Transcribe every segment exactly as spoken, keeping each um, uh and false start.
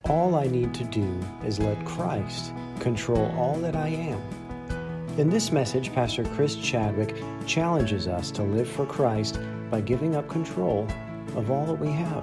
all I need to do is let Christ control all that I am. In this message, Pastor Chris Chadwick challenges us to live for Christ by giving up control of all that we have.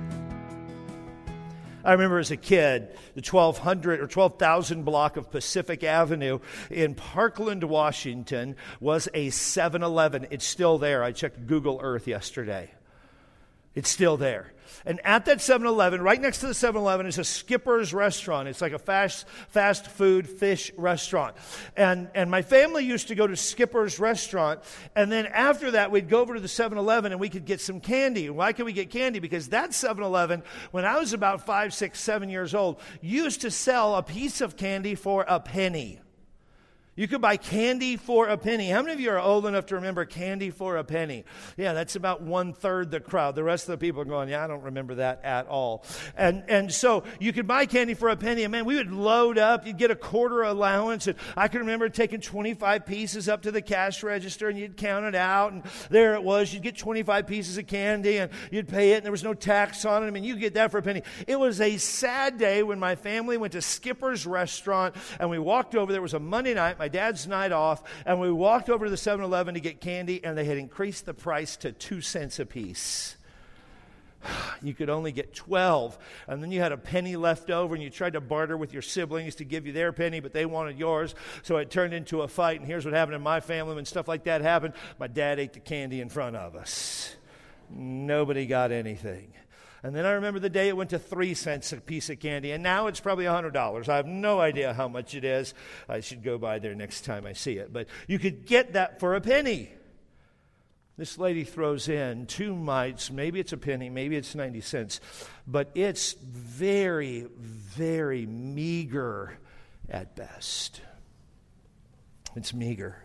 I remember as a kid, the twelve hundred or twelve thousand block of Pacific Avenue in Parkland, Washington was a seven eleven. It's still there. I checked Google Earth yesterday. It's still there. And at that seven eleven, right next to the seven eleven, is a Skipper's Restaurant. It's like a fast fast food fish restaurant. And, and my family used to go to Skipper's Restaurant. And then after that, we'd go over to the seven eleven and we could get some candy. Why could we get candy? Because that seven eleven, when I was about five, six, seven years old, used to sell a piece of candy for a penny. You could buy candy for a penny. How many of you are old enough to remember candy for a penny? Yeah, that's about one-third the crowd. The rest of the people are going, yeah, I don't remember that at all. And and so you could buy candy for a penny. And man, we would load up. You'd get a quarter allowance. And I can remember taking twenty-five pieces up to the cash register, and you'd count it out. And there it was. You'd get twenty-five pieces of candy, and you'd pay it, and there was no tax on it. I mean, you get that for a penny. It was a sad day when my family went to Skipper's Restaurant, and we walked over. There was a Monday night. My My dad's night off, and we walked over to the seven eleven to get candy, and they had increased the price to two cents a piece. You could only get twelve, and then you had a penny left over, and you tried to barter with your siblings to give you their penny, but they wanted yours, so it turned into a fight. And here's what happened in my family when stuff like that happened. My dad ate the candy in front of us. Nobody got anything. And then I remember the day it went to three cents a piece of candy, and now it's probably one hundred dollars. I have no idea how much it is. I should go by there next time I see it. But you could get that for a penny. This lady throws in two mites. Maybe it's a penny, maybe it's ninety cents. But it's very, very meager at best. It's meager.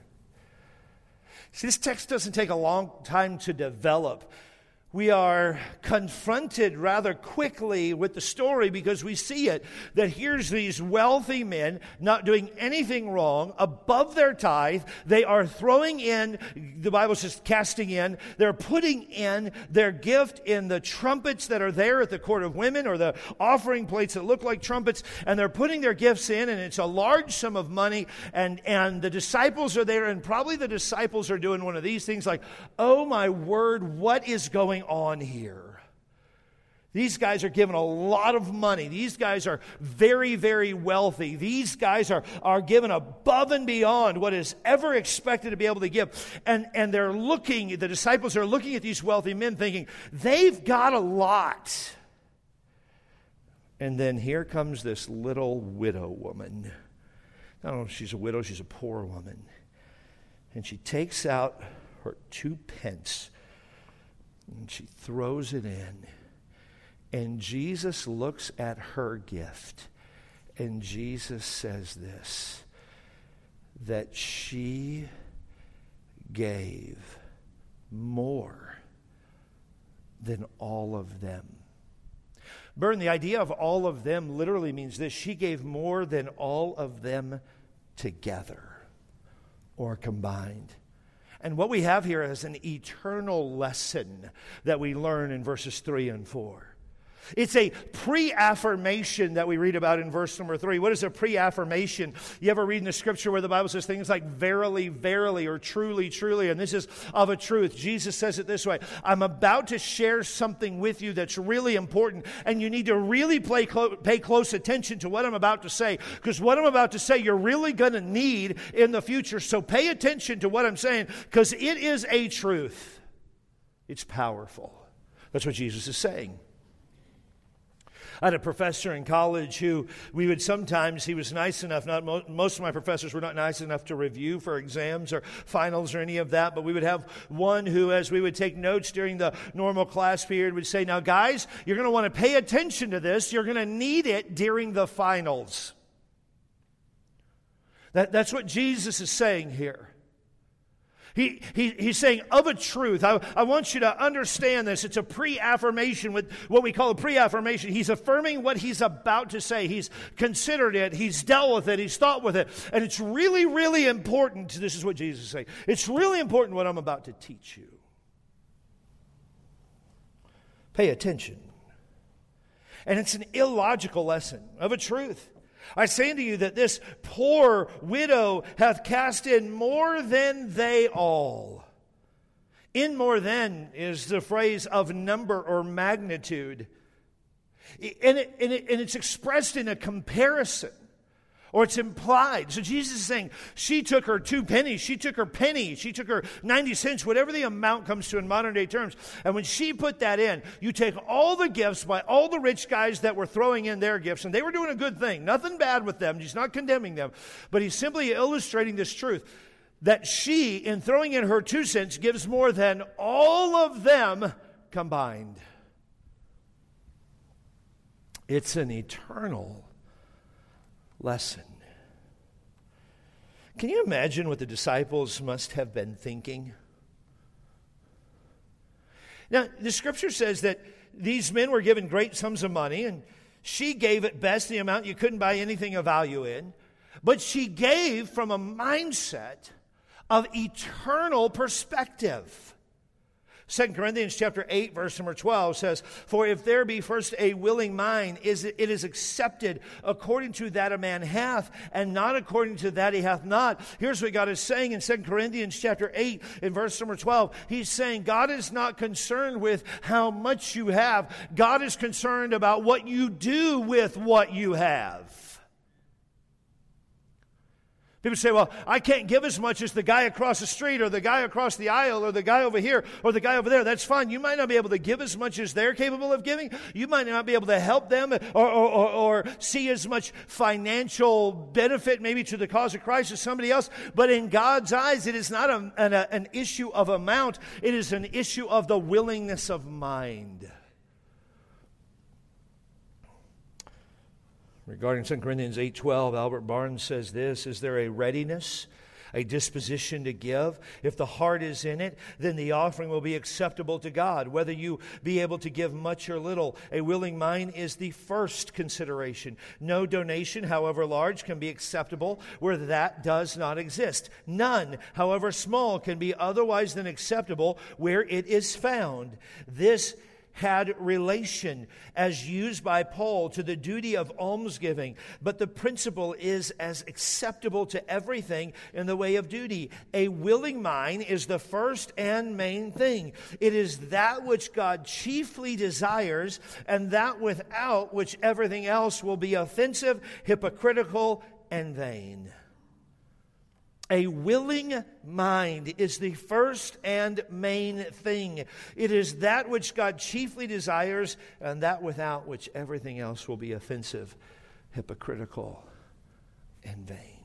See, this text doesn't take a long time to develop. We are confronted rather quickly with the story because we see it, that here's these wealthy men not doing anything wrong, above their tithe. They are throwing in, the Bible says casting in, they're putting in their gift in the trumpets that are there at the court of women, or the offering plates that look like trumpets, and they're putting their gifts in, and it's a large sum of money, and, and the disciples are there, and probably the disciples are doing one of these things like, oh my word, what is going on here? These guys are given a lot of money. These guys are very, very wealthy. These guys are, are given above and beyond what is ever expected to be able to give. And, and they're looking, the disciples are looking at these wealthy men thinking, they've got a lot. And then here comes this little widow woman. I don't know if she's a widow, she's a poor woman. And she takes out her two pence and she throws it in. And Jesus looks at her gift. And Jesus says this, that she gave more than all of them. Burn, the idea of all of them literally means this. She gave more than all of them together or combined. And what we have here is an eternal lesson that we learn in verses three and four. It's a pre-affirmation that we read about in verse number three. What is a pre-affirmation? You ever read in the scripture where the Bible says things like verily, verily, or truly, truly, and this is of a truth. Jesus says it this way, I'm about to share something with you that's really important, and you need to really play clo- pay close attention to what I'm about to say, because what I'm about to say you're really going to need in the future. So pay attention to what I'm saying, because it is a truth. It's powerful. That's what Jesus is saying. I had a professor in college who we would sometimes, he was nice enough, not mo- most of my professors were not nice enough to review for exams or finals or any of that, but we would have one who, as we would take notes during the normal class period, would say, now guys, you're going to want to pay attention to this. You're going to need it during the finals. That, that's what Jesus is saying here. He, he He's saying, of a truth, I, I want you to understand this. It's a pre-affirmation, with what we call a pre-affirmation. He's affirming what he's about to say. He's considered it. He's dealt with it. He's thought with it. And it's really, really important. This is what Jesus is saying. It's really important what I'm about to teach you. Pay attention. And it's an illogical lesson of a truth. I say unto you that this poor widow hath cast in more than they all. In more than is the phrase of number or magnitude. And, it, and, it, and it's expressed in a comparison. Or it's implied. So Jesus is saying, she took her two pennies, she took her penny, she took her ninety cents, whatever the amount comes to in modern day terms. And when she put that in, you take all the gifts by all the rich guys that were throwing in their gifts, and they were doing a good thing. Nothing bad with them. He's not condemning them. But he's simply illustrating this truth, that she, in throwing in her two cents, gives more than all of them combined. It's an eternal lesson. Can you imagine what the disciples must have been thinking? Now, the scripture says that these men were given great sums of money, and she gave at best the amount you couldn't buy anything of value in. But she gave from a mindset of eternal perspective. Second Corinthians chapter eight, verse number twelve says, for if there be first a willing mind, is it is accepted according to that a man hath, and not according to that he hath not. Here's what God is saying in Second Corinthians chapter eight, in verse number twelve. He's saying God is not concerned with how much you have. God is concerned about what you do with what you have. People say, well, I can't give as much as the guy across the street or the guy across the aisle or the guy over here or the guy over there. That's fine. You might not be able to give as much as they're capable of giving. You might not be able to help them or, or, or, or see as much financial benefit maybe to the cause of Christ as somebody else. But in God's eyes, it is not a, an, a, an issue of amount. It is an issue of the willingness of mind. Regarding Second Corinthians eight twelve, Albert Barnes says this, is there a readiness, a disposition to give? If the heart is in it, then the offering will be acceptable to God, whether you be able to give much or little. A willing mind is the first consideration. No donation, however large, can be acceptable where that does not exist. None, however small, can be otherwise than acceptable where it is found. This had relation, as used by Paul, to the duty of almsgiving. But the principle is as acceptable to everything in the way of duty. A willing mind is the first and main thing. It is that which God chiefly desires, and that without which everything else will be offensive, hypocritical, and vain. A willing mind is the first and main thing. It is that which God chiefly desires, and that without which everything else will be offensive, hypocritical, and vain.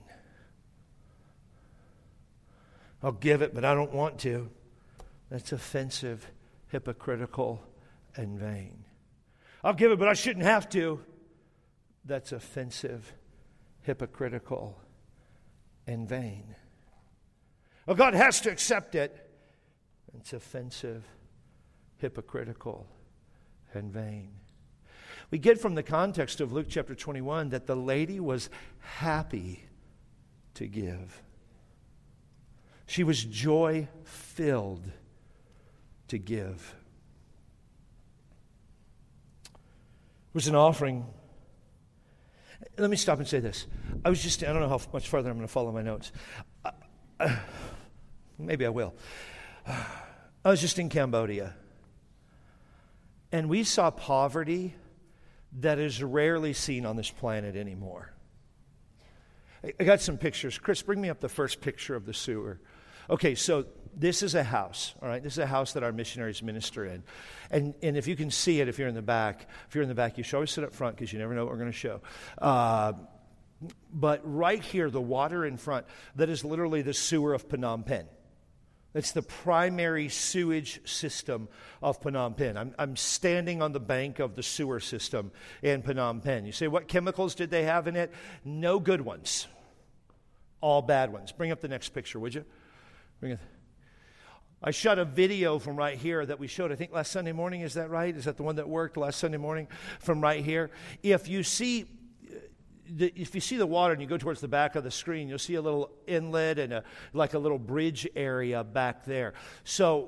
I'll give it, but I don't want to. That's offensive, hypocritical, and vain. I'll give it, but I shouldn't have to. That's offensive, hypocritical, and vain. Well, God has to accept it. It's offensive, hypocritical, and vain. We get from the context of Luke chapter twenty-one that the lady was happy to give. She was joy-filled to give. It was an offering. Let me stop and say this. I was just, I don't know how much further I'm going to follow my notes. Uh, uh, maybe I will. Uh, I was just in Cambodia. And we saw poverty that is rarely seen on this planet anymore. I, I got some pictures. Chris, bring me up the first picture of the sewer. Okay, so this is a house, all right? This is a house that our missionaries minister in. And and if you can see it, if you're in the back, if you're in the back, you should always sit up front because you never know what we're going to show. Uh, but right here, the water in front, that is literally the sewer of Phnom Penh. It's the primary sewage system of Phnom Penh. I'm, I'm standing on the bank of the sewer system in Phnom Penh. You say, what chemicals did they have in it? No good ones. All bad ones. Bring up the next picture, would you? Bring it. I shot a video from right here that we showed, I think, last Sunday morning. Is that right? Is that the one that worked last Sunday morning from right here? If you see the, if you see the water and you go towards the back of the screen, you'll see a little inlet and a, like a little bridge area back there. So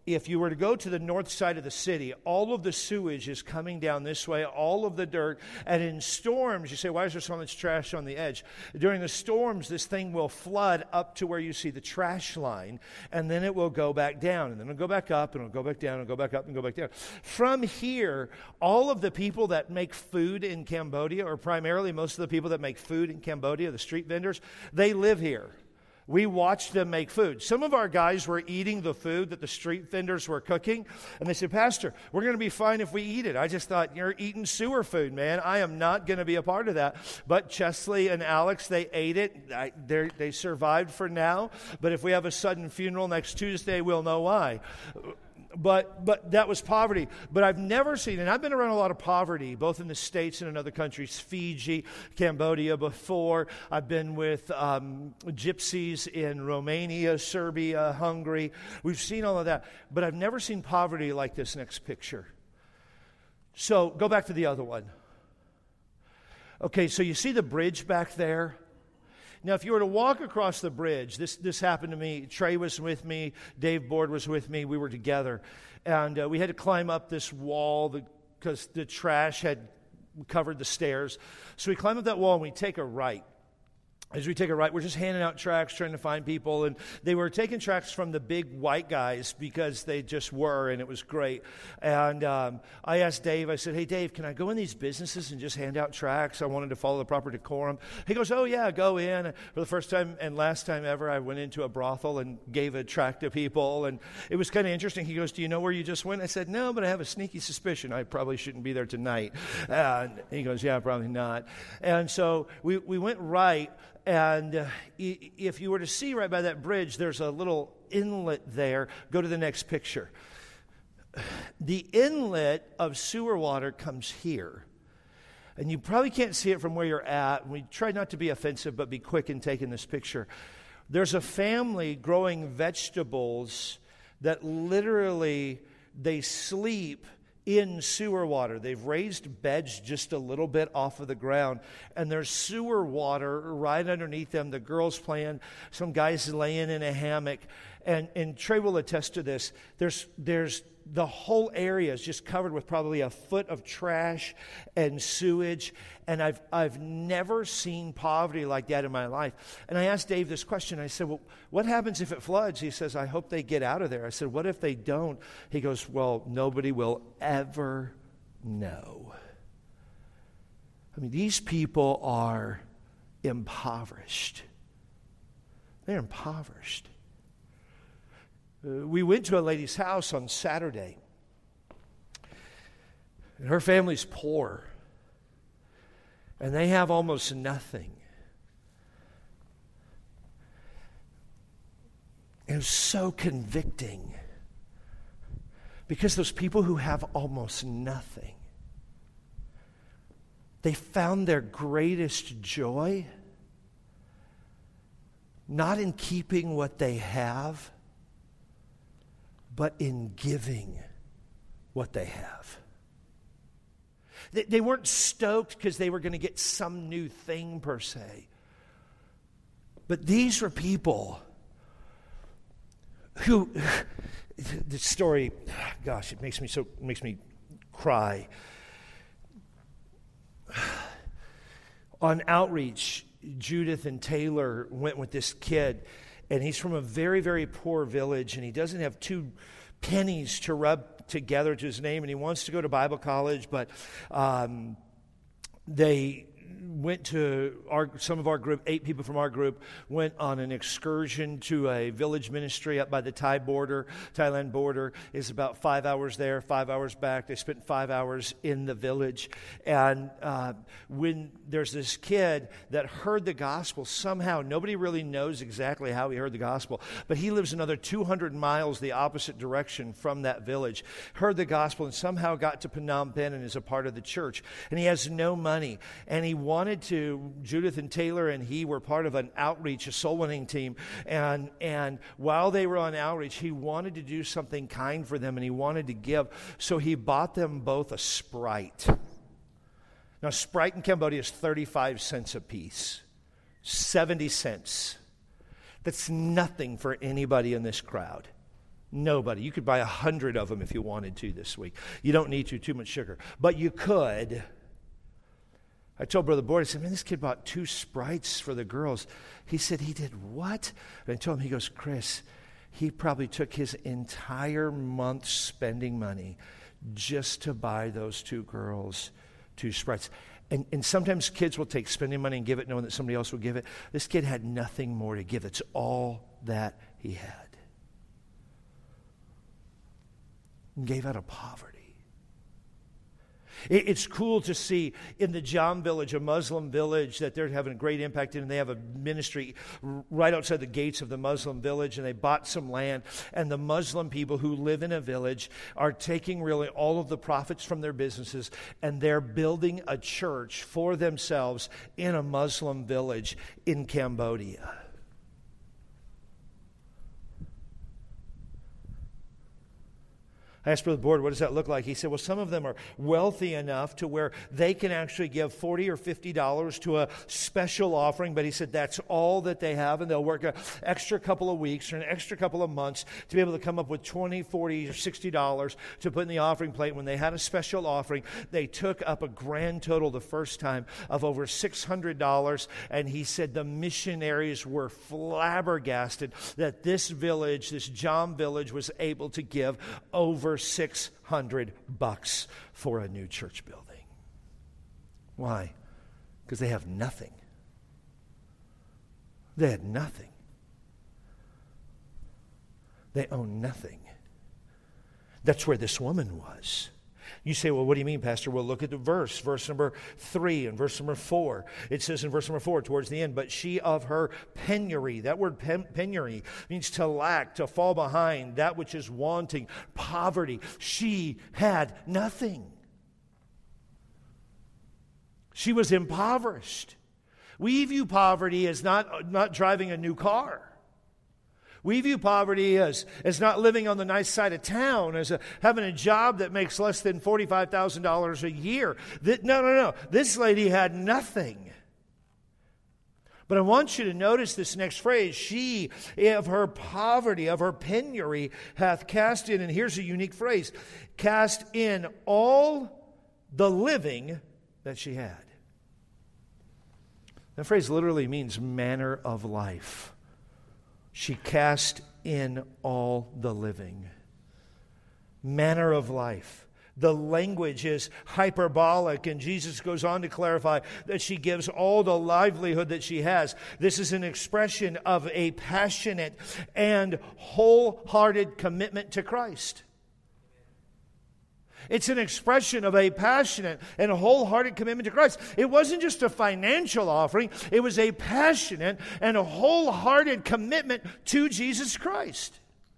if you were to go to the north side of the city, all of the sewage is coming down this way, all of the dirt. And in storms, you say, why is there so much trash on the edge? During the storms, this thing will flood up to where you see the trash line, and then it will go back down. And then it'll go back up, and it'll go back down, and go back up, and go back down. From here, all of the people that make food in Cambodia, or primarily most of the people that make food in Cambodia, the street vendors, they live here. We watched them make food. Some of our guys were eating the food that the street vendors were cooking, and they said, Pastor, we're going to be fine if we eat it. I just thought, you're eating sewer food, man. I am not going to be a part of that. But Chesley and Alex, they ate it. I, they survived for now. But if we have a sudden funeral next Tuesday, we'll know why. But but that was poverty. But I've never seen, and I've been around a lot of poverty, both in the States and in other countries, Fiji, Cambodia before. I've been with um, gypsies in Romania, Serbia, Hungary. We've seen all of that. But I've never seen poverty like this next picture. So go back to the other one. Okay, so you see the bridge back there? Now, if you were to walk across the bridge, this this happened to me. Trey was with me. Dave Board was with me. We were together. And uh, we had to climb up this wall because the, the trash had covered the stairs. So we climb up that wall and we take a right. As we take a right, we're just handing out tracts, trying to find people. And they were taking tracts from the big white guys because they just were, and it was great. And um, I asked Dave, I said, hey, Dave, can I go in these businesses and just hand out tracts? I wanted to follow the proper decorum. He goes, oh, yeah, go in. For the first time and last time ever, I went into a brothel and gave a tract to people. And it was kind of interesting. He goes, do you know where you just went? I said, no, but I have a sneaky suspicion I probably shouldn't be there tonight. And he goes, yeah, probably not. And so we, we went right. And uh, if you were to see right by that bridge, there's a little inlet there. Go to the next picture. The inlet of sewer water comes here. And you probably can't see it from where you're at. We try not to be offensive, but be quick in taking this picture. There's a family growing vegetables that literally, they sleep in sewer water. They've raised beds just a little bit off of the ground, and there's sewer water right underneath them. The girls playing, some guys laying in a hammock, and, and Trey will attest to this. There's there's the whole area is just covered with probably a foot of trash and sewage, and I've I've never seen poverty like that in my life. And I asked Dave this question. I said, well, what happens if it floods? He says, I hope they get out of there. I said, what if they don't? He goes, well, nobody will ever know. I mean, these people are impoverished. They're impoverished. Uh, we went to a lady's house on Saturday, and her family's poor, and they have almost nothing. It was so convicting because those people who have almost nothing, they found their greatest joy not in keeping what they have, but in giving what they have. They, they weren't stoked because they were going to get some new thing per se. But these were people who, the story, gosh, it makes me so, it makes me cry. On outreach, Judith and Taylor went with this kid, and he's from a very, very poor village, and he doesn't have two pennies to rub together to his name, and he wants to go to Bible college, but um, they went to our, some of our group, eight people from our group, went on an excursion to a village ministry up by the Thai border, Thailand border. It's about five hours there, five hours back. They spent five hours in the village. And uh, when there's this kid that heard the gospel, somehow, nobody really knows exactly how he heard the gospel, but he lives another two hundred miles the opposite direction from that village, heard the gospel and somehow got to Phnom Penh and is a part of the church. And he has no money, and he wanted to, Judith and Taylor and he were part of an outreach, a soul winning team, and and while they were on outreach, he wanted to do something kind for them, and he wanted to give, so he bought them both a Sprite. Now, Sprite in Cambodia is thirty-five cents a piece, seventy cents. That's nothing for anybody in this crowd. Nobody. You could buy a hundred of them if you wanted to this week. You don't need to, too much sugar. But you could. I told Brother Boyd, I said, man, this kid bought two Sprites for the girls. He said, he did what? And I told him, he goes, Chris, he probably took his entire month spending money just to buy those two girls two Sprites. And, and sometimes kids will take spending money and give it knowing that somebody else will give it. This kid had nothing more to give. It's all that he had. And gave out of poverty. It's cool to see in the Jam village, a Muslim village, that they're having a great impact in. And they have a ministry right outside the gates of the Muslim village, and they bought some land. And the Muslim people who live in a village are taking really all of the profits from their businesses, and they're building a church for themselves in a Muslim village in Cambodia. I asked Brother Board, what does that look like? He said, well, some of them are wealthy enough to where they can actually give forty or fifty dollars to a special offering, but he said that's all that they have, and they'll work an extra couple of weeks or an extra couple of months to be able to come up with twenty, forty, or sixty dollars to put in the offering plate. When they had a special offering, they took up a grand total the first time of over six hundred dollars, and he said the missionaries were flabbergasted that this village, this Jam village, was able to give over six hundred bucks for a new church building. Why? Because they have nothing. They had nothing. They own nothing. That's where this woman was. You say, well, what do you mean, Pastor? Well, look at the verse, verse number three and verse number four. It says in verse number four, towards the end, but she of her penury, that word pen, penury means to lack, to fall behind, that which is wanting, poverty. She had nothing. She was impoverished. We view poverty as not, not driving a new car. We view poverty as, as not living on the nice side of town, as a, having a job that makes less than forty-five thousand dollars a year. That, no, no, no. This lady had nothing. But I want you to notice this next phrase. She of her poverty, of her penury, hath cast in, and here's a unique phrase, cast in all the living that she had. That phrase literally means manner of life. She cast in all the living. Manner of life. The language is hyperbolic, and Jesus goes on to clarify that she gives all the livelihood that she has. This is an expression of a passionate and wholehearted commitment to Christ. It's an expression of a passionate and a wholehearted commitment to Christ. It wasn't just a financial offering. It was a passionate and a wholehearted commitment to Jesus Christ.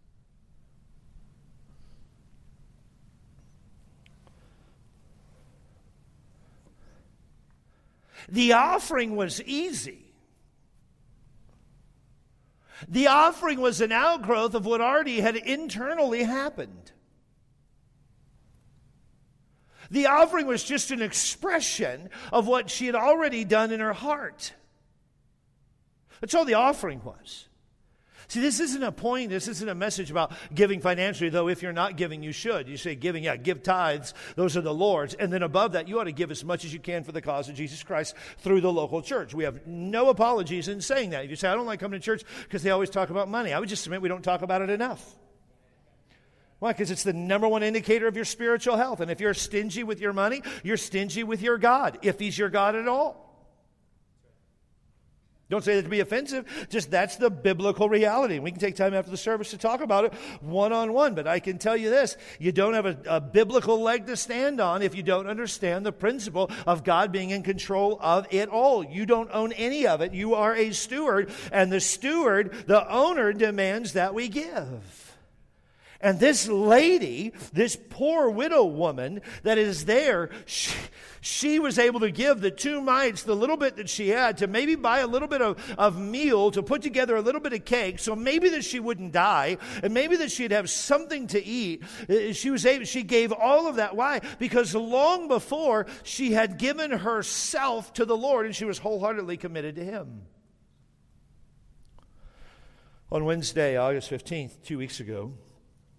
The offering was easy. The offering was an outgrowth of what already had internally happened. The offering was just an expression of what she had already done in her heart. That's all the offering was. See, this isn't a point, this isn't a message about giving financially, though if you're not giving, you should. You say giving, yeah, give tithes, those are the Lord's. And then above that, you ought to give as much as you can for the cause of Jesus Christ through the local church. We have no apologies in saying that. If you say, I don't like coming to church because they always talk about money, I would just submit we don't talk about it enough. Why? Because it's the number one indicator of your spiritual health. And if you're stingy with your money, you're stingy with your God, if He's your God at all. Don't say that to be offensive. Just that's the biblical reality. We can take time after the service to talk about it one-on-one. But I can tell you this. You don't have a, a biblical leg to stand on if you don't understand the principle of God being in control of it all. You don't own any of it. You are a steward. And the steward, the owner, demands that we give. And this lady, this poor widow woman that is there, she, she was able to give the two mites, the little bit that she had, to maybe buy a little bit of, of meal, to put together a little bit of cake, so maybe that she wouldn't die, and maybe that she'd have something to eat. She was able, she gave all of that. Why? Because long before, she had given herself to the Lord, and she was wholeheartedly committed to Him. On Wednesday, August fifteenth, two weeks ago,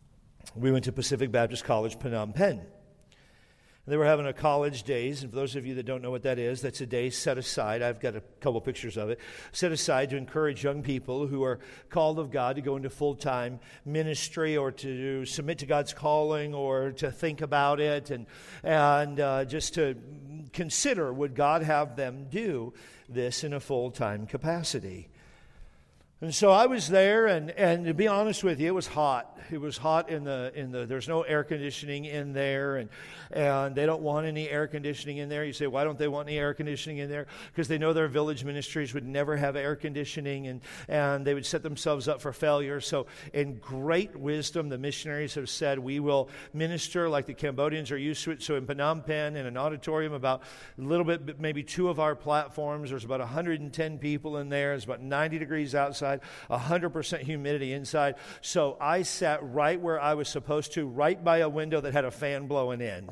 we went to Pacific Baptist College, Phnom Penh. They were having a college days, and for those of you that don't know what that is, that's a day set aside. I've got a couple pictures of it. Set aside to encourage young people who are called of God to go into full-time ministry or to submit to God's calling or to think about it and, and uh, just to consider, would God have them do this in a full-time capacity? And so I was there, and, and to be honest with you, it was hot. It was hot in the in the. There's no air conditioning in there, and and they don't want any air conditioning in there. You say, why don't they want any air conditioning in there? Because they know their village ministries would never have air conditioning, and and they would set themselves up for failure. So, in great wisdom, the missionaries have said, we will minister like the Cambodians are used to it. So in Phnom Penh, in an auditorium, about a little bit, maybe two of our platforms, there's about one hundred ten people in there. It's about ninety degrees outside, one hundred percent humidity inside. So I sat right where I was supposed to, right by a window that had a fan blowing in.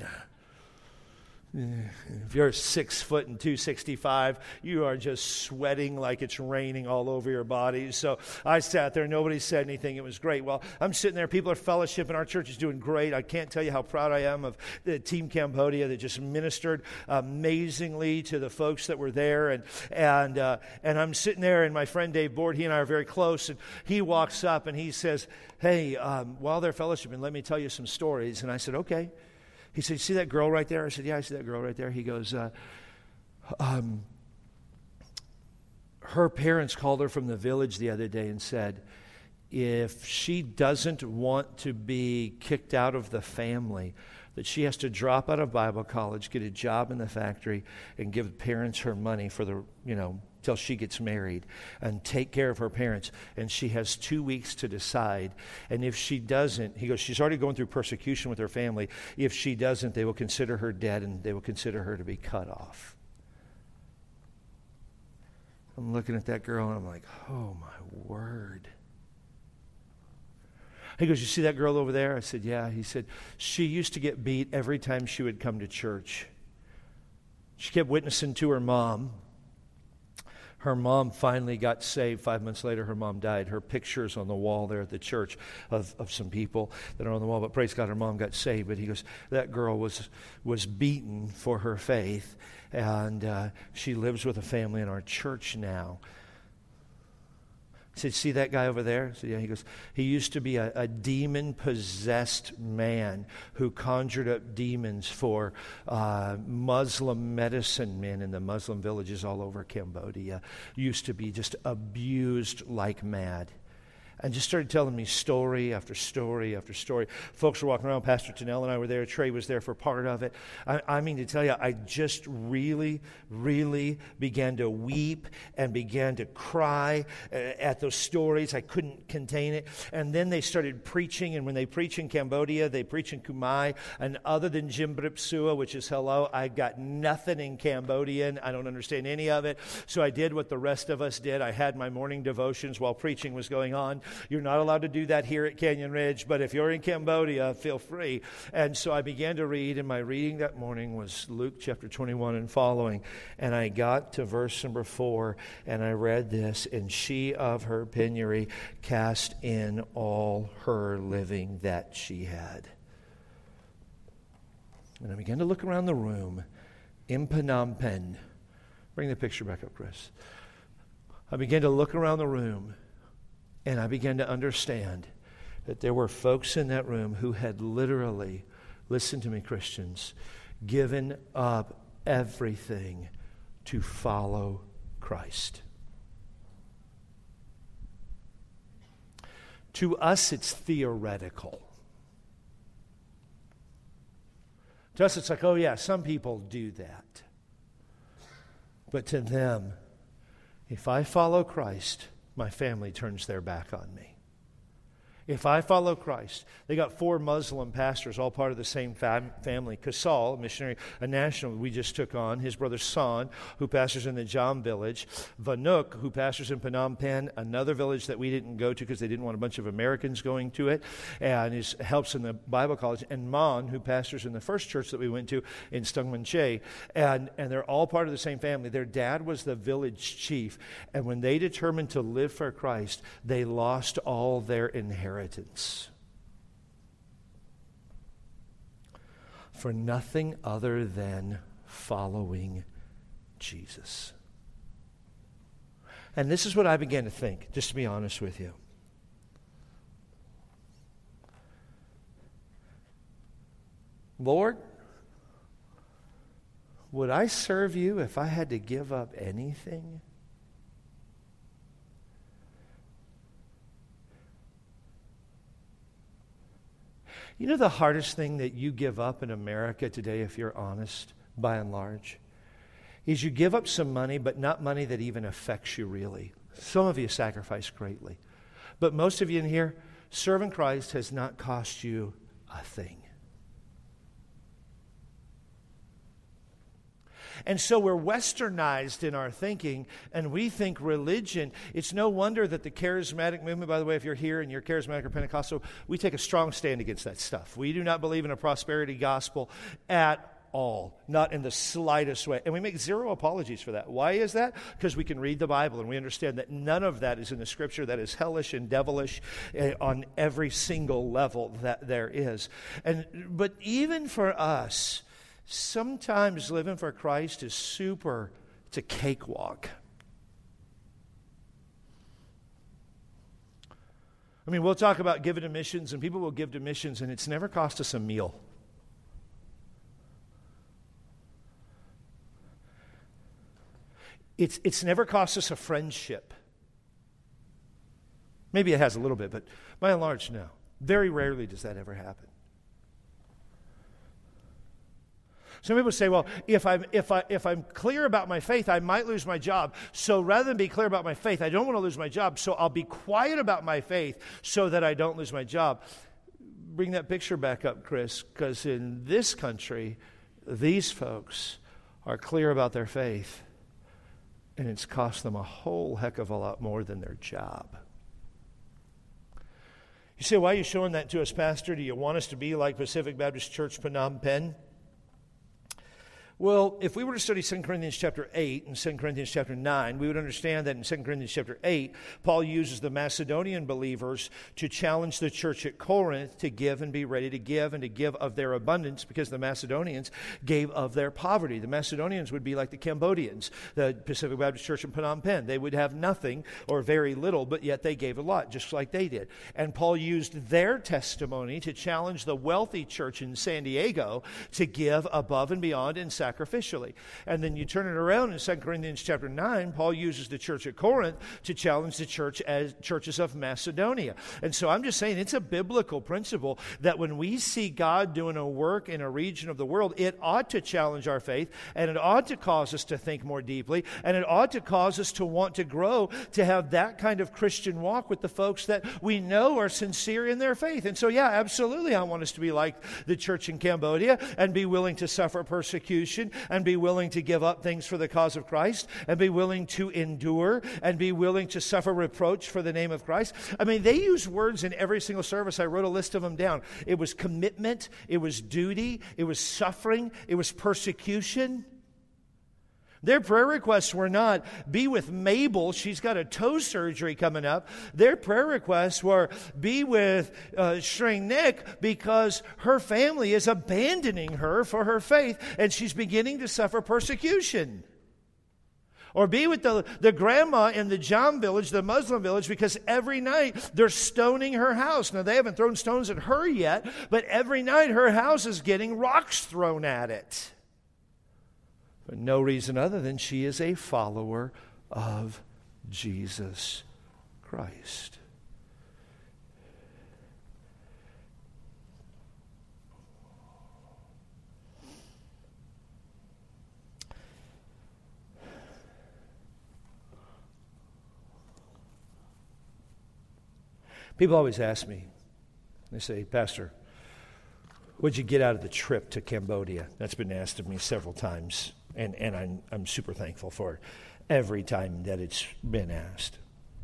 If you're six foot and two sixty-five, you are just sweating like it's raining all over your body. So I sat there. Nobody said anything. It was great. Well, I'm sitting there. People are fellowshipping. Our church is doing great. I can't tell you how proud I am of the Team Cambodia that just ministered amazingly to the folks that were there. And and uh, and I'm sitting there, and my friend Dave Board, he and I are very close. And he walks up and he says, hey, um, while they're fellowshipping, let me tell you some stories. And I said, okay. He said, see that girl right there? I said, yeah, I see that girl right there. He goes, uh, um, her parents called her from the village the other day and said, if she doesn't want to be kicked out of the family, that she has to drop out of Bible college, get a job in the factory, and give parents her money for the, you know, till she gets married and take care of her parents. And she has two weeks to decide. And if she doesn't, he goes, she's already going through persecution with her family. If she doesn't, they will consider her dead and they will consider her to be cut off. I'm looking at that girl and I'm like, oh my word. He goes, you see that girl over there? I said, yeah. He said, she used to get beat every time she would come to church. She kept witnessing to her mom. Her mom finally got saved. Five months later, her mom died. Her picture's on the wall there at the church of, of some people that are on the wall. But praise God, her mom got saved. But he goes, that girl was was beaten for her faith. And uh, she lives with a family in our church now. I said, see that guy over there? I said, yeah. He goes, he used to be a, a demon-possessed man who conjured up demons for uh, Muslim medicine men in the Muslim villages all over Cambodia. Used to be just abused like mad. And just started telling me story after story after story. Folks were walking around. Pastor Tennell and I were there. Trey was there for part of it. I, I mean to tell you, I just really, really began to weep and began to cry uh, at those stories. I couldn't contain it. And then they started preaching. And when they preach in Cambodia, they preach in Khmer. And other than Jimbrip Sua, which is hello, I got nothing in Cambodian. I don't understand any of it. So I did what the rest of us did. I had my morning devotions while preaching was going on. You're not allowed to do that here at Canyon Ridge, but if you're in Cambodia, feel free. And so I began to read, and my reading that morning was Luke chapter twenty-one and following. And I got to verse number four, and I read this, and she of her penury cast in all her living that she had. And I began to look around the room in Phnom Penh. Bring the picture back up, Chris. I began to look around the room. And I began to understand that there were folks in that room who had literally, listen to me, Christians, given up everything to follow Christ. To us, it's theoretical. To us, it's like, oh yeah, some people do that. But to them, if I follow Christ, my family turns their back on me. If I follow Christ, they got four Muslim pastors, all part of the same fam- family. Kasal, a missionary, a national we just took on. His brother San, who pastors in the Jam village. Vanuk, who pastors in Phnom Penh, another village that we didn't go to because they didn't want a bunch of Americans going to it, and is, helps in the Bible college. And Man, who pastors in the first church that we went to in Stungman Che. And, and they're all part of the same family. Their dad was the village chief. And when they determined to live for Christ, they lost all their inheritance. Inheritance. for nothing other than following Jesus. And this is what I began to think, just to be honest with you. Lord, would I serve you if I had to give up anything? You know the hardest thing that you give up in America today, if you're honest, by and large, is you give up some money, but not money that even affects you really. Some of you sacrifice greatly. But most of you in here, serving Christ has not cost you a thing. And so we're westernized in our thinking, and we think religion, it's no wonder that the charismatic movement, by the way, if you're here and you're charismatic or Pentecostal, we take a strong stand against that stuff. We do not believe in a prosperity gospel at all, not in the slightest way. And we make zero apologies for that. Why is that? Because we can read the Bible and we understand that none of that is in the Scripture that is hellish and devilish uh, on every single level that there is. And but even for us, sometimes living for Christ is super, it's a cakewalk. I mean, we'll talk about giving to missions, and people will give to missions, and it's never cost us a meal. It's, it's never cost us a friendship. Maybe it has a little bit, but by and large, no. Very rarely does that ever happen. Some people say, well, if I'm, if, I, if I'm clear about my faith, I might lose my job. So rather than be clear about my faith, I don't want to lose my job, so I'll be quiet about my faith so that I don't lose my job. Bring that picture back up, Chris, because in this country, these folks are clear about their faith, and it's cost them a whole heck of a lot more than their job. You say, why are you showing that to us, Pastor? Do you want us to be like Pacific Baptist Church Phnom Penh? Well, if we were to study Second Corinthians chapter eight and Second Corinthians chapter nine, we would understand that in Second Corinthians chapter eight, Paul uses the Macedonian believers to challenge the church at Corinth to give and be ready to give and to give of their abundance, because the Macedonians gave of their poverty. The Macedonians would be like the Cambodians, the Pacific Baptist Church in Phnom Penh. They would have nothing or very little, but yet they gave a lot, just like they did. And Paul used their testimony to challenge the wealthy church in San Diego to give above and beyond and sacrificially. And then you turn it around in Second Corinthians chapter nine, Paul uses the church at Corinth to challenge the church as churches of Macedonia. And so I'm just saying it's a biblical principle that when we see God doing a work in a region of the world, it ought to challenge our faith, and it ought to cause us to think more deeply, and it ought to cause us to want to grow, to have that kind of Christian walk with the folks that we know are sincere in their faith. And so, yeah, absolutely, I want us to be like the church in Cambodia and be willing to suffer persecution and be willing to give up things for the cause of Christ and be willing to endure and be willing to suffer reproach for the name of Christ. I mean, they use words in every single service. I wrote a list of them down. It was commitment, it was duty, it was suffering, it was persecution. Their prayer requests were not, be with Mabel, she's got a toe surgery coming up. Their prayer requests were, be with uh, Shreng Nick because her family is abandoning her for her faith and she's beginning to suffer persecution. Or be with the, the grandma in the Jam village, the Muslim village, because every night they're stoning her house. Now, they haven't thrown stones at her yet, but every night her house is getting rocks thrown at it. For no reason other than she is a follower of Jesus Christ. People always ask me, they say, Pastor, what'd you get out of the trip to Cambodia? That's been asked of me several times. And, and I'm, I'm super thankful for every time that it's been asked.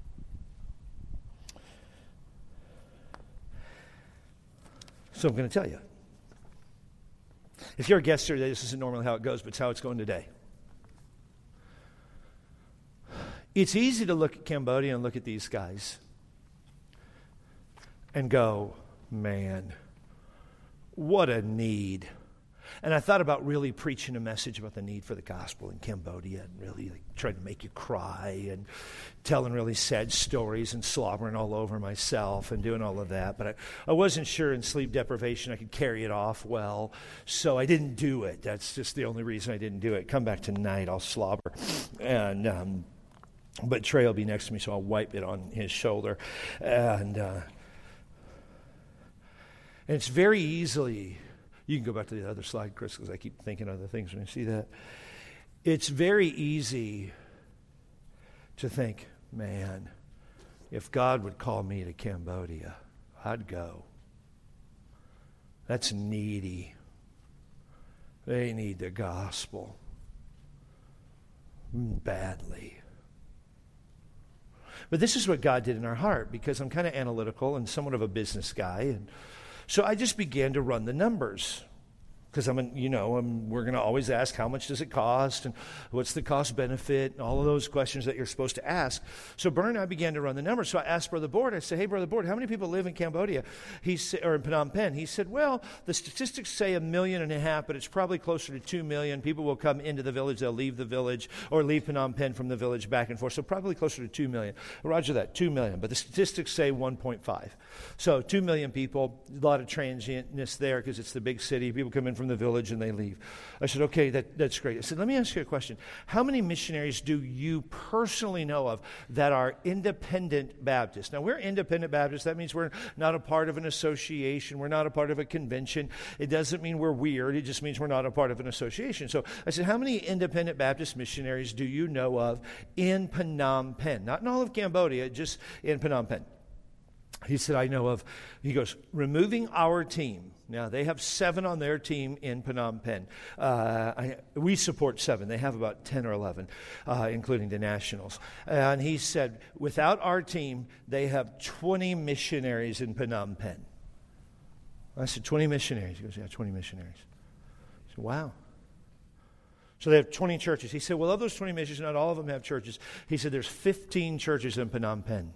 So I'm going to tell you. If you're a guest here today, this isn't normally how it goes, but it's how it's going today. It's easy to look at Cambodia and look at these guys and go, man, what a need. And I thought about really preaching a message about the need for the gospel in Cambodia and really like, trying to make you cry and telling really sad stories and slobbering all over myself and doing all of that. But I, I wasn't sure in sleep deprivation I could carry it off well, so I didn't do it. That's just the only reason I didn't do it. Come back tonight, I'll slobber. And um, but Trey will be next to me, so I'll wipe it on his shoulder. And, uh, and it's very easily... You can go back to the other slide, Chris, because I keep thinking of other things when you see that. It's very easy to think, man, if God would call me to Cambodia, I'd go. That's needy. They need the gospel badly. But this is what God did in our heart, because I'm kind of analytical and somewhat of a business guy, and so I just began to run the numbers. Because I'm, an, you know, I'm, we're going to always ask how much does it cost and what's the cost benefit and all of those questions that you're supposed to ask. So Bern and I began to run the numbers. So I asked Brother Board, I said, hey, Brother Board, how many people live in Cambodia? He said, or in Phnom Penh? He said, well, the statistics say a million and a half, but it's probably closer to two million. People will come into the village, they'll leave the village, or leave Phnom Penh from the village back and forth. So probably closer to two million. Roger that, two million. But the statistics say one point five. So two million people, a lot of transientness there because it's the big city. People come in from the village and they leave. I said, okay, that, that's great. I said, let me ask you a question. How many missionaries do you personally know of that are independent Baptists? Now, we're independent Baptists. That means we're not a part of an association. We're not a part of a convention. It doesn't mean we're weird. It just means we're not a part of an association. So I said, how many independent Baptist missionaries do you know of in Phnom Penh? Not in all of Cambodia, just in Phnom Penh. He said, I know of, he goes, removing our team. Now, they have seven on their team in Phnom Penh. Uh, I, we support seven. They have about ten or eleven, uh, including the nationals. And he said, without our team, they have twenty missionaries in Phnom Penh. I said, twenty missionaries? He goes, yeah, twenty missionaries. I said, wow. So they have twenty churches. He said, well, of those twenty missionaries, not all of them have churches. He said, there's fifteen churches in Phnom Penh.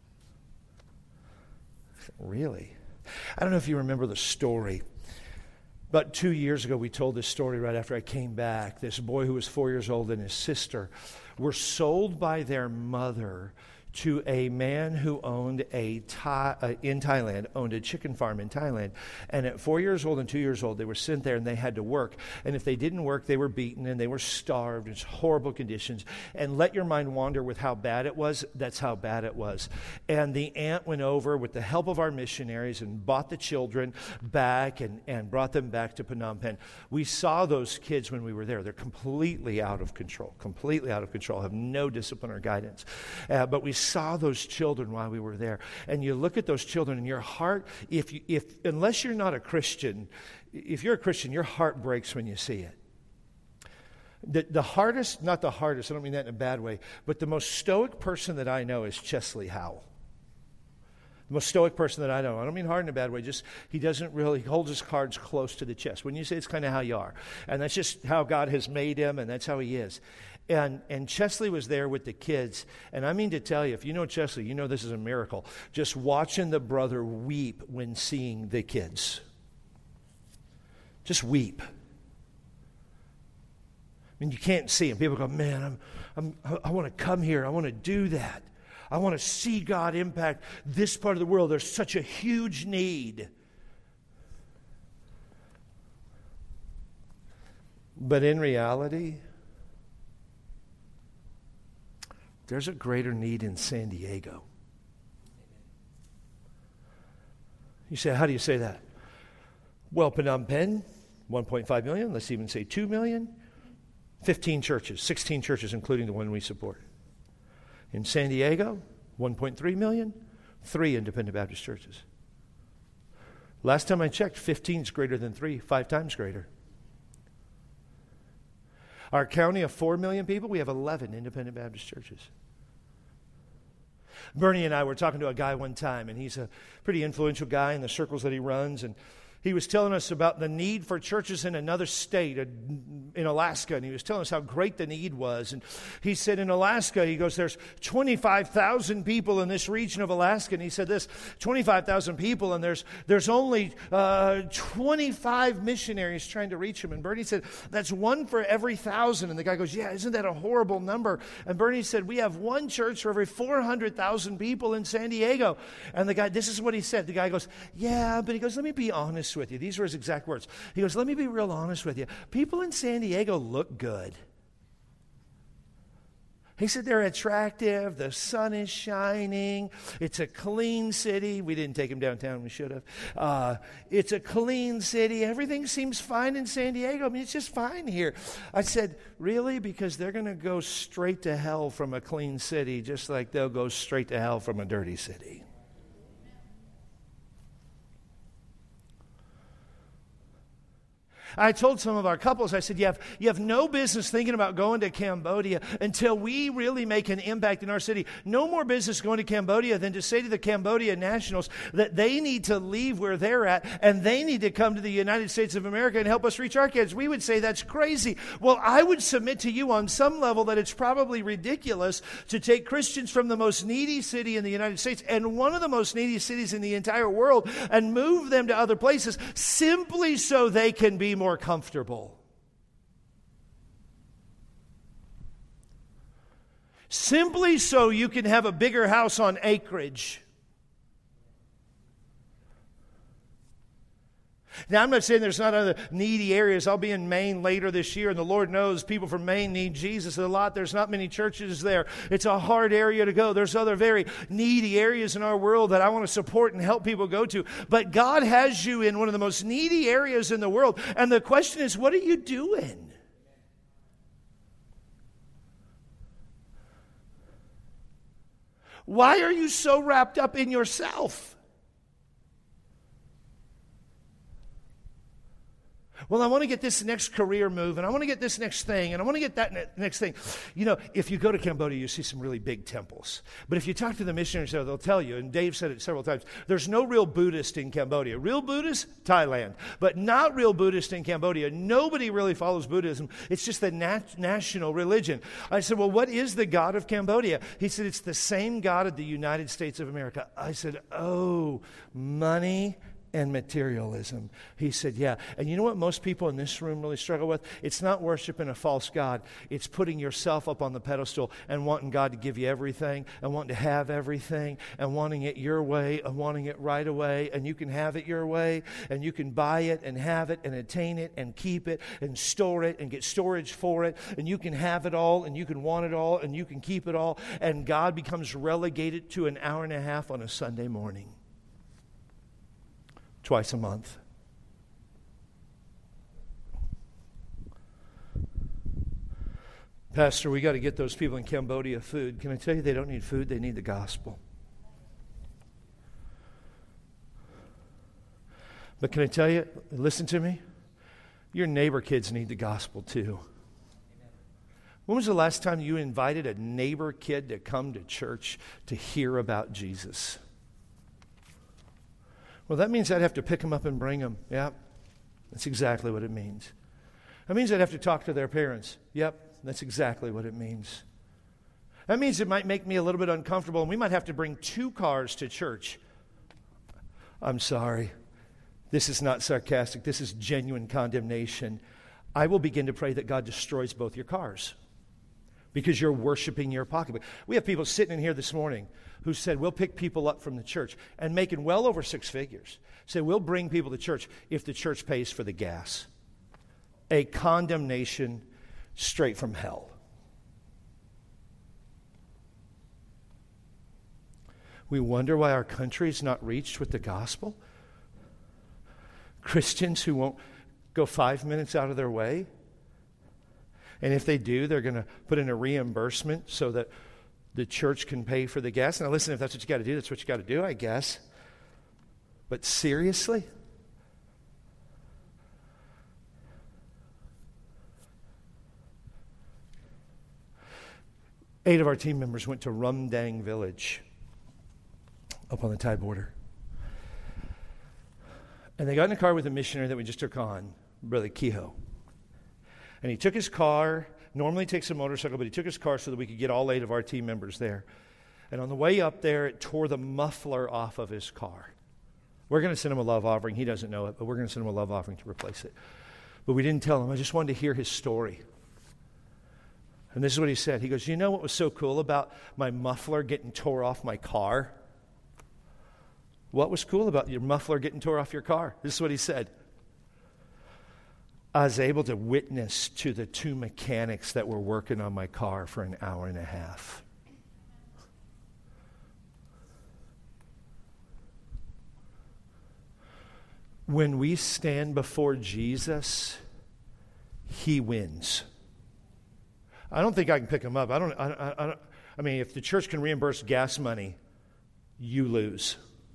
Really? I don't know if you remember the story. About two years ago, we told this story right after I came back. This boy who was four years old and his sister were sold by their mother to a man who owned a Thai, uh, in Thailand, owned a chicken farm in Thailand. And at four years old and two years old, they were sent there and they had to work. And if they didn't work, they were beaten and they were starved. It's horrible conditions. And let your mind wander with how bad it was. That's how bad it was. And the aunt went over with the help of our missionaries and bought the children back and, and brought them back to Phnom Penh. We saw those kids when we were there. They're completely out of control, completely out of control, have no discipline or guidance. Uh, but we saw those children while we were there, and you look at those children and your heart, if you, if unless you're not a Christian, if you're a Christian, your heart breaks when you see it. The, the hardest, not the hardest, I don't mean that in a bad way, but the most stoic person that I know is Chesley Howell. The most stoic person that I know. I don't mean hard in a bad way, just he doesn't really, he holds his cards close to the chest. When you say it's kind of how you are. And that's just how God has made him, and that's how he is. And and Chesley was there with the kids. And I mean to tell you, if you know Chesley, you know this is a miracle. Just watching the brother weep when seeing the kids. Just weep. I mean, you can't see him. People go, man, I'm, I'm, I want to come here. I want to do that. I want to see God impact this part of the world. There's such a huge need. But in reality, there's a greater need in San Diego. You say, how do you say that? Well, Phnom Penh, one point five million. Let's even say two million. fifteen churches, sixteen churches, including the one we support. In San Diego, one point three million, three independent Baptist churches. Last time I checked, fifteen is greater than three, five times greater. Our county of four million people, we have eleven independent Baptist churches. Bernie and I were talking to a guy one time, and he's a pretty influential guy in the circles that he runs, and He was telling us about the need for churches in another state, in Alaska, and he was telling us how great the need was. And he said in Alaska, he goes, there's twenty-five thousand people in this region of Alaska, and he said this, twenty-five thousand people, and there's there's only uh, twenty-five missionaries trying to reach them. And Bernie said, that's one for every thousand. And the guy goes, yeah, isn't that a horrible number? And Bernie said, we have one church for every four hundred thousand people in San Diego. And the guy, this is what he said. The guy goes, yeah, but he goes, let me be honest with you. These were his exact words. He goes, let me be real honest with you. People in San Diego look good. He said they're attractive. The sun is shining. It's a clean city. We didn't take him downtown. We should have. Uh, it's a clean city. Everything seems fine in San Diego. I mean, it's just fine here. I said, really? Because they're going to go straight to hell from a clean city, just like they'll go straight to hell from a dirty city. I told some of our couples, I said, you have, you have no business thinking about going to Cambodia until we really make an impact in our city. No more business going to Cambodia than to say to the Cambodia nationals that they need to leave where they're at and they need to come to the United States of America and help us reach our kids. We would say that's crazy. Well, I would submit to you on some level that it's probably ridiculous to take Christians from the most needy city in the United States and one of the most needy cities in the entire world and move them to other places simply so they can be more comfortable. Simply so you can have a bigger house on acreage. Now, I'm not saying there's not other needy areas. I'll be in Maine later this year, and the Lord knows people from Maine need Jesus a lot. There's not many churches there. It's a hard area to go. There's other very needy areas in our world that I want to support and help people go to. But God has you in one of the most needy areas in the world. And the question is, what are you doing? Why are you so wrapped up in yourself? Well, I want to get this next career move, and I want to get this next thing, and I want to get that ne- next thing. You know, if you go to Cambodia, you see some really big temples. But if you talk to the missionaries there, they'll tell you, and Dave said it several times, there's no real Buddhist in Cambodia. Real Buddhist? Thailand. But not real Buddhist in Cambodia. Nobody really follows Buddhism. It's just the nat- national religion. I said, well, what is the God of Cambodia? He said, it's the same God of the United States of America. I said, oh, money and materialism. He said, yeah. And you know what most people in this room really struggle with? It's not worshiping a false God. It's putting yourself up on the pedestal and wanting God to give you everything and wanting to have everything and wanting it your way and wanting it right away. And you can have it your way and you can buy it and have it and attain it and keep it and store it and get storage for it. And you can have it all and you can want it all and you can keep it all. And God becomes relegated to an hour and a half on a Sunday morning. Twice a month. Pastor, we got to get those people in Cambodia food. Can I tell you, they don't need food, they need the gospel. But can I tell you, listen to me, your neighbor kids need the gospel too. When was the last time you invited a neighbor kid to come to church to hear about Jesus? Well, that means I'd have to pick them up and bring them. Yep, that's exactly what it means. That means I'd have to talk to their parents. Yep, that's exactly what it means. That means it might make me a little bit uncomfortable, and we might have to bring two cars to church. I'm sorry. This is not sarcastic. This is genuine condemnation. I will begin to pray that God destroys both your cars because you're worshiping your pocketbook. We have people sitting in here this morning who said, we'll pick people up from the church and making well over six figures. Say, we'll bring people to church if the church pays for the gas. A condemnation straight from hell. We wonder why our country is not reached with the gospel. Christians who won't go five minutes out of their way. And if they do, they're going to put in a reimbursement so that the church can pay for the gas. Now listen, if that's what you got to do, that's what you got to do, I guess. But seriously? Eight of our team members went to Rumdang Village up on the Thai border. And they got in the car with a missionary that we just took on, Brother Kehoe. And he took his car, normally takes a motorcycle, but he took his car so that we could get all eight of our team members there. And on the way up there, it tore the muffler off of his car. We're going to send him a love offering. He doesn't know it, but we're going to send him a love offering to replace it. But we didn't tell him. I just wanted to hear his story. And this is what he said. He goes, you know what was so cool about my muffler getting tore off my car? What was cool about your muffler getting tore off your car? This is what he said. I was able to witness to the two mechanics that were working on my car for an hour and a half. When we stand before Jesus, he wins. I don't think I can pick him up. I don't, I, I, I don't, I mean, if the church can reimburse gas money, you lose.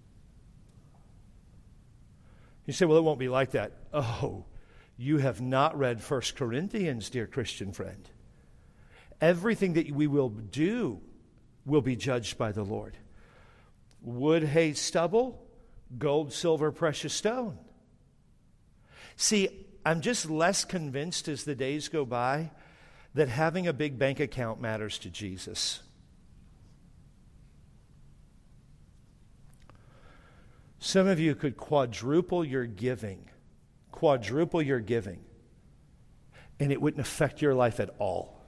You say, well, it won't be like that. Oh, you have not read First Corinthians, dear Christian friend. Everything that we will do will be judged by the Lord. Wood, hay, stubble, gold, silver, precious stone. See, I'm just less convinced as the days go by that having a big bank account matters to Jesus. Some of you could quadruple your giving, quadruple your giving, and it wouldn't affect your life at all.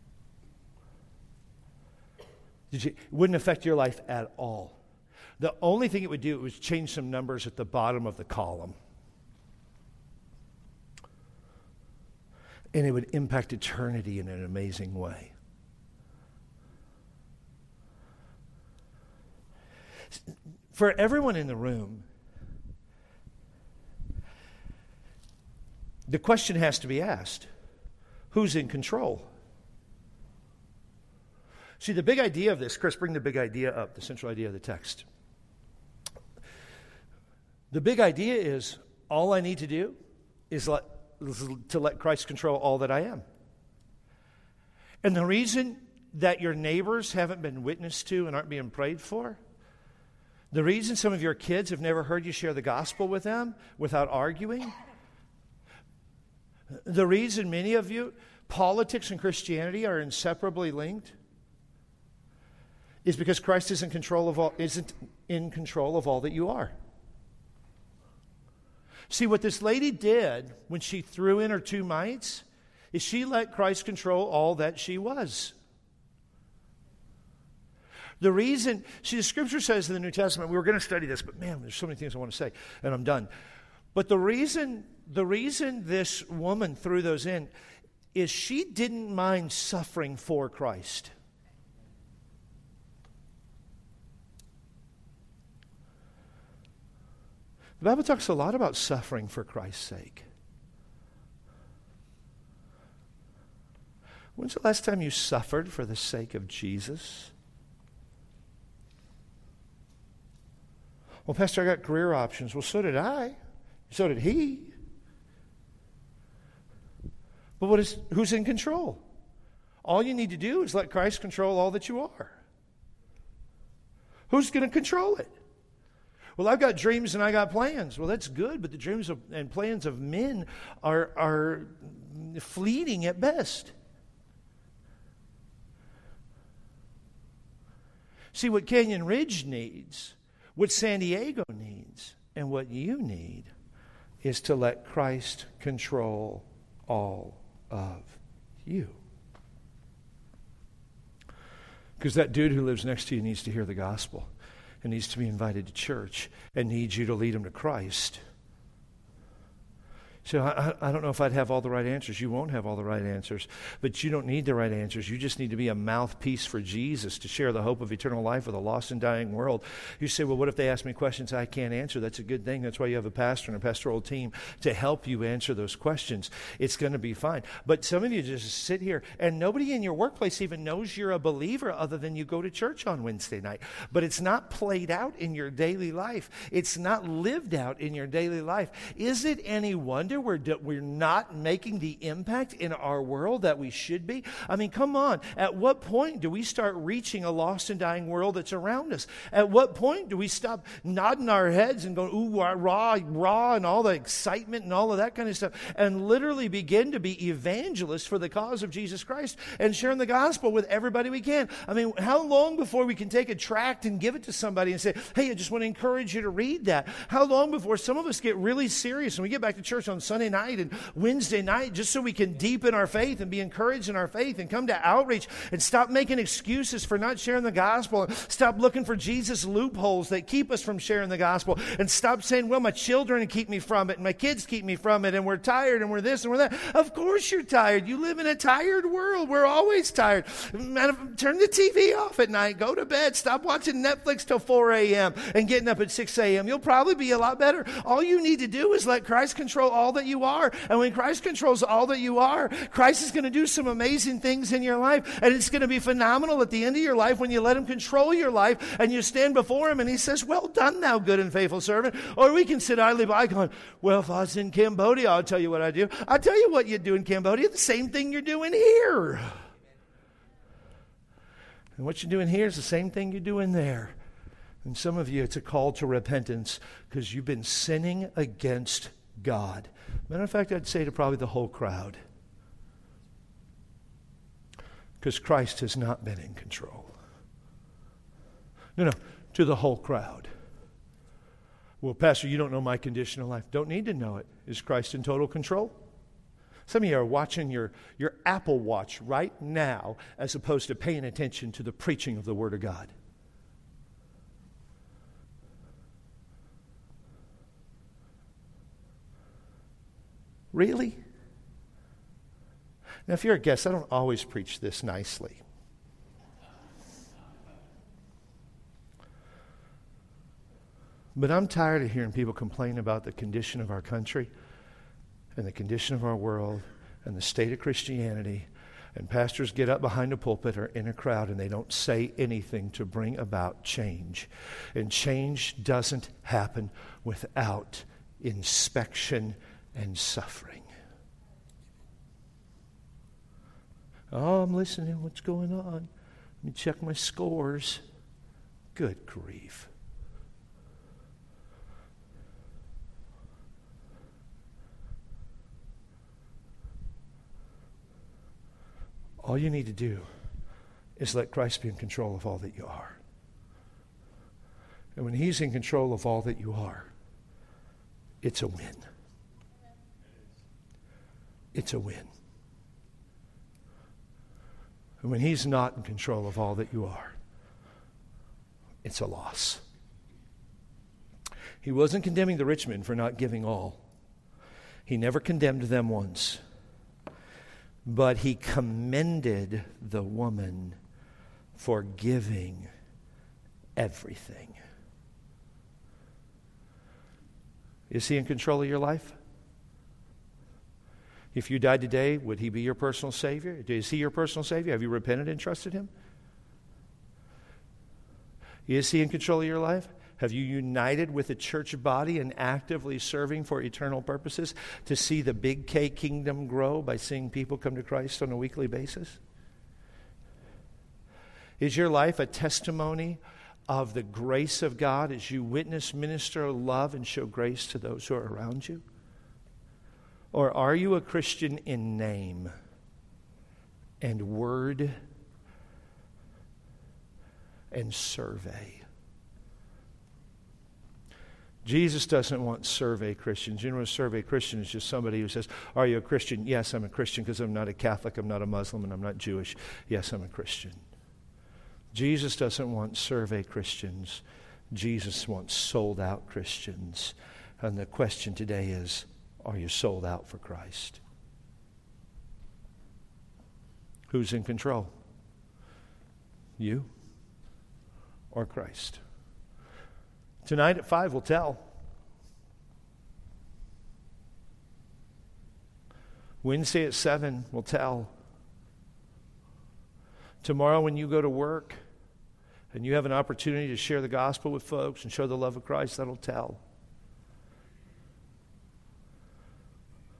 Did you, it wouldn't affect your life at all. The only thing it would do was change some numbers at the bottom of the column. And it would impact eternity in an amazing way. For everyone in the room, the question has to be asked, who's in control? See, the big idea of this, Chris, bring the big idea up, the central idea of the text. The big idea is all I need to do is let, to let Christ control all that I am. And the reason that your neighbors haven't been witnessed to and aren't being prayed for, the reason some of your kids have never heard you share the gospel with them without arguing, the reason many of you, politics and Christianity are inseparably linked, is because Christ isn't control of all, isn't in control of all that you are. See, what this lady did when she threw in her two mites is she let Christ control all that she was. The reason, see, the scripture says in the New Testament, we were going to study this, but man, there's so many things I want to say, and I'm done. But the reason, the reason this woman threw those in is she didn't mind suffering for Christ. The Bible talks a lot about suffering for Christ's sake. When's the last time you suffered for the sake of Jesus? Well, Pastor, I got career options. Well, so did I. So did he. But what is, who's in control? All you need to do is let Christ control all that you are. Who's going to control it? Well, I've got dreams and I got plans. Well, that's good, but the dreams of, and plans of men are, are fleeting at best. See, what Canyon Ridge needs, what San Diego needs, and what you need is to let Christ control all of you. Because that dude who lives next to you needs to hear the gospel and needs to be invited to church and needs you to lead him to Christ. So I, I don't know if I'd have all the right answers. You won't have all the right answers. But you don't need the right answers. You just need to be a mouthpiece for Jesus to share the hope of eternal life with a lost and dying world. You say, well, what if they ask me questions I can't answer? That's a good thing. That's why you have a pastor and a pastoral team to help you answer those questions. It's going to be fine. But some of you just sit here, and nobody in your workplace even knows you're a believer other than you go to church on Wednesday night. But it's not played out in your daily life. It's not lived out in your daily life. Is it any wonder wonder we're, we're not making the impact in our world that we should be? I mean, come on. At what point do we start reaching a lost and dying world that's around us? At what point do we stop nodding our heads and going, ooh, rah, rah, and all the excitement and all of that kind of stuff, and literally begin to be evangelists for the cause of Jesus Christ and sharing the gospel with everybody we can? I mean, how long before we can take a tract and give it to somebody and say, hey, I just want to encourage you to read that? How long before some of us get really serious and we get back to church on Sunday night and Wednesday night just so we can deepen our faith and be encouraged in our faith and come to outreach and stop making excuses for not sharing the gospel, and stop looking for Jesus loopholes that keep us from sharing the gospel, and stop saying, well, my children keep me from it and my kids keep me from it and we're tired and we're this and we're that. Of course you're tired. You live in a tired world. We're always tired. Turn the T V off at night. Go to bed. Stop watching Netflix till four a.m. and getting up at six a.m. You'll probably be a lot better. All you need to do is let Christ control all that you are. And when Christ controls all that you are, Christ is going to do some amazing things in your life. And it's going to be phenomenal at the end of your life when you let him control your life and you stand before him and he says, well done, thou good and faithful servant. Or we can sit idly by going, well, if I was in Cambodia, I'll tell you what I do. I'll tell you what you do in Cambodia. The same thing you're doing here. And what you're doing here is the same thing you're doing there. And some of you, it's a call to repentance because you've been sinning against God. Matter of fact, I'd say to probably the whole crowd. Because Christ has not been in control. No, no, to the whole crowd. Well, Pastor, you don't know my condition of life. Don't need to know it. Is Christ in total control? Some of you are watching your, your Apple Watch right now as opposed to paying attention to the preaching of the Word of God. Really? Now, if you're a guest, I don't always preach this nicely. But I'm tired of hearing people complain about the condition of our country and the condition of our world and the state of Christianity. And pastors get up behind a pulpit or in a crowd and they don't say anything to bring about change. And change doesn't happen without inspection and suffering. Oh, I'm listening. What's going on? Let me check my scores. Good grief. All you need to do is let Christ be in control of all that you are. And when he's in control of all that you are, it's a win. It's a win. And when he's not in control of all that you are, it's a loss. He wasn't condemning the rich men for not giving all. He never condemned them once. But he commended the woman for giving everything. Is he in control of your life? If you died today, would he be your personal Savior? Is he your personal Savior? Have you repented and trusted him? Is he in control of your life? Have you united with the church body and actively serving for eternal purposes to see the big K kingdom grow by seeing people come to Christ on a weekly basis? Is your life a testimony of the grace of God as you witness, minister, love, and show grace to those who are around you? Or are you a Christian in name and word and survey? Jesus doesn't want survey Christians. You know, a survey Christian is just somebody who says, are you a Christian? Yes, I'm a Christian because I'm not a Catholic, I'm not a Muslim, and I'm not Jewish. Yes, I'm a Christian. Jesus doesn't want survey Christians. Jesus wants sold out Christians. And the question today is, are you sold out for Christ? Who's in control? You or Christ? Tonight at five, we'll tell. Wednesday at seven, we'll tell. Tomorrow when you go to work and you have an opportunity to share the gospel with folks and show the love of Christ, that'll tell.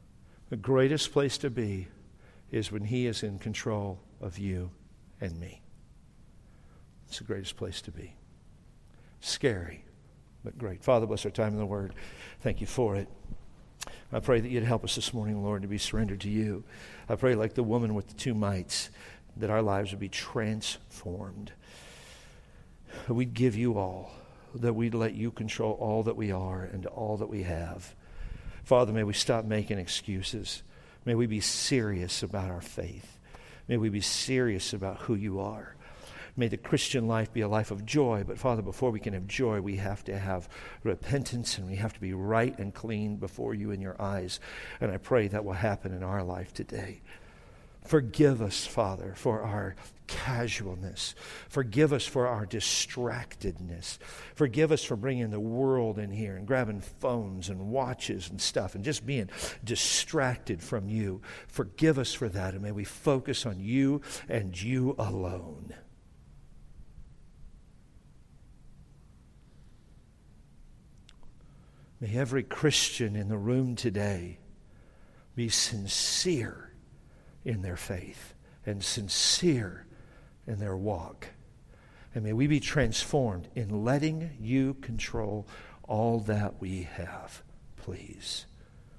The greatest place to be is when He is in control of you and me. It's the greatest place to be. Scary, but great. Father, bless our time in the Word. Thank you for it. I pray that you'd help us this morning, Lord, to be surrendered to you. I pray like the woman with the two mites, that our lives would be transformed. That we'd give you all. That we'd let you control all that we are and all that we have. Father, may we stop making excuses. May we be serious about our faith. May we be serious about who you are. May the Christian life be a life of joy. But Father, before we can have joy, we have to have repentance and we have to be right and clean before you in your eyes. And I pray that will happen in our life today. Forgive us, Father, for our casualness. Forgive us for our distractedness. Forgive us for bringing the world in here and grabbing phones and watches and stuff and just being distracted from you. Forgive us for that, and may we focus on you and you alone. May every Christian in the room today be sincere in their faith and sincere in their walk. And may we be transformed in letting you control all that we have, please.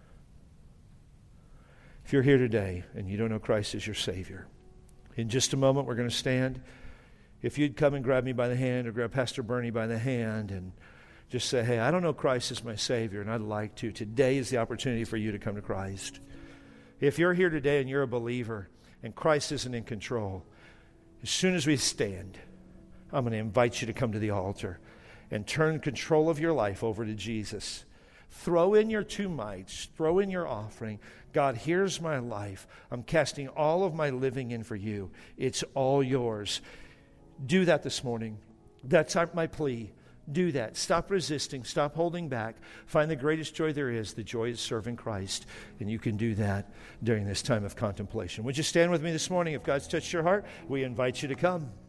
If you're here today and you don't know Christ as your Savior, in just a moment we're going to stand. If you'd come and grab me by the hand or grab Pastor Bernie by the hand and just say, hey, I don't know Christ as my Savior and I'd like to. Today is the opportunity for you to come to Christ. If you're here today and you're a believer and Christ isn't in control, as soon as we stand, I'm going to invite you to come to the altar and turn control of your life over to Jesus. Throw in your two mites. Throw in your offering. God, here's my life. I'm casting all of my living in for you. It's all yours. Do that this morning. That's my plea. Do that. Stop resisting. Stop holding back. Find the greatest joy there is. The joy is serving Christ. And you can do that during this time of contemplation. Would you stand with me this morning? If God's touched your heart, we invite you to come.